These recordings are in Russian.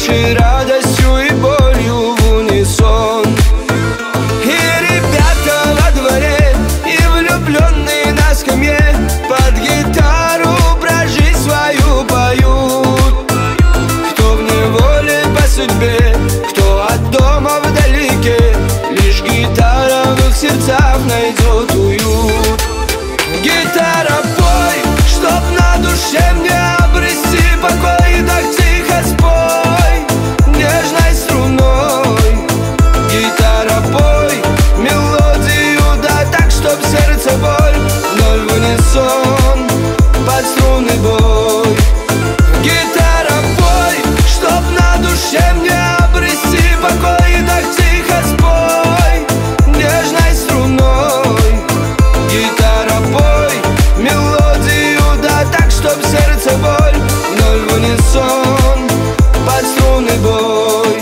души радостью и болью в унисон. И ребята во дворе, и влюбленные на скамье под гитару про жизнь свою поют. Кто в неволе по судьбе, кто от дома вдалеке, лишь гитара в их сердцах найдет уют. Гитара, пой, чтоб на душе мне обрести покой, так тихо спой нежной струной. Гитара, пой мелодию, да так, чтоб сердце боль вновь в унисон под струны бой. Гитара, пой, чтоб на душе мне обрести покой, так тихо спой нежной струной. Гитара, пой мелодию, да так, чтоб сердце боль вновь в унисон под струны бой.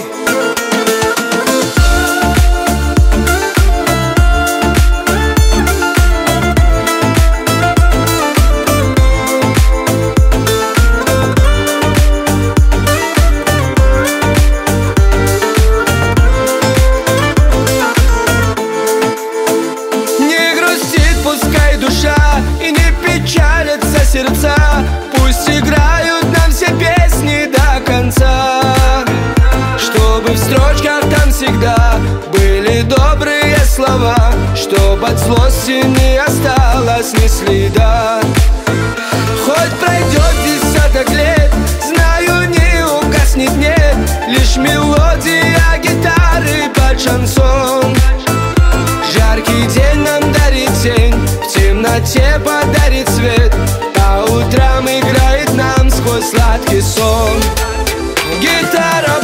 Пускай душа и не печалятся сердца, пусть играют нам все песни до конца, чтобы в строчках там всегда были добрые слова, чтоб от злости не осталось ни следа. Хоть пройдет десяток лет, знаю, не угаснет, нет, лишь мелодия гитары под шансон. Жаркий день нам дарит тень, в темноте подарит свет, по утрам играет нам сквозь сладкий сон. Гитара,